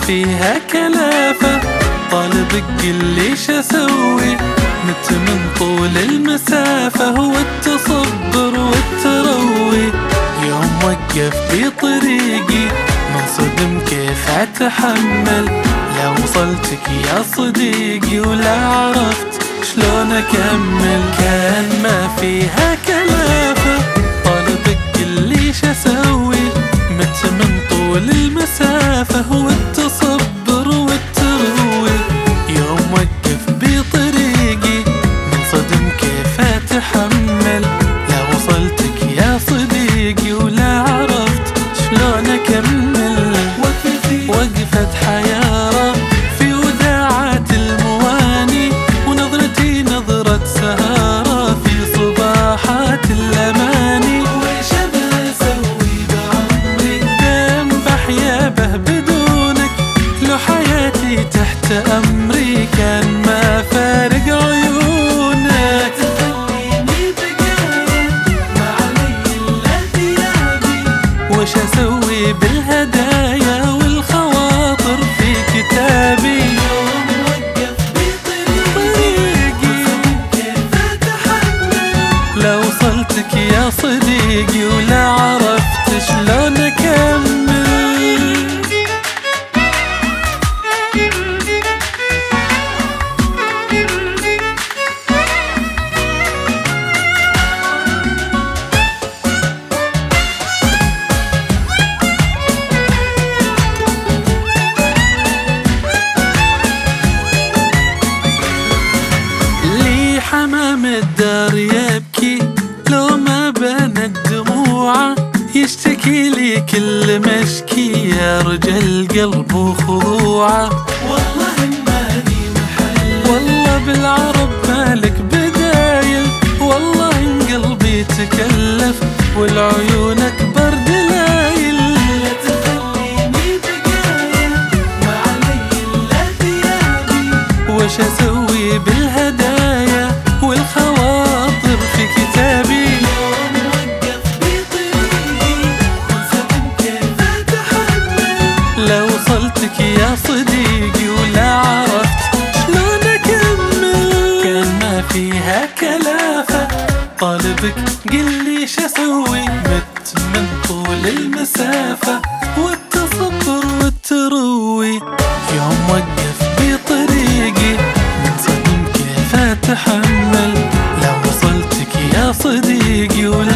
فيها كلافة، طالبك قلي شسوي مت من طول المسافة، هو التصبر والتروي. يوم وقف في طريقي منصدم كيف اتحمل، لا وصلتك يا صديقي ولا عرفت شلون اكمل. كان ما فيها كلافة، طالبك قلي شسوي مت من طول المسافة، هو التصبر والتروي. يوم وقف بطريقي منصدم كيف اتحمل، لا وصلتك يا صديقي ولا عرفت شلون اكمل. وقفت حيارة في وداعات المواني، ونظرتي نظرة سهارة في صباحات الأماني. ويش أنا أسوي بعمري دام بحيا به بدونك، لو حياتي تحت أمري كان ما فارق عيونك. تخليني بقايا ما علي إلا ثيابي، وش أسوي بالهدايا والخواطر في كتابي. يوم وقف بطريقي كيف أتحمل، لا وصلتك يا صديقي ولا عرفت شلون أكمل. حمام الدار يبكي لو ما بانت دموعه، يشتكي لي كل مشكي يا رجل قلبه خضوعه. والله مالي محل، والله بالعرب مالك بدايل، والله ان قلبي تكلف والعيون اكبر دلايل. لا تخليني بقايا ما علي الا ثيابي، وش اسوي بالهدايا والخواطر في كتابي. يوم وقف بطريقي منصدم كيف اتحمل، لا وصلتك يا صديقي ولا عرفت شلون اكمل. كان ما فيها كلافة، طالبك قلي شسوي مت من طول المسافة، والتصبر والتروي. يوم وقف بطريقي منصدم كيف اتحمل، لا وصلتك يا صديقي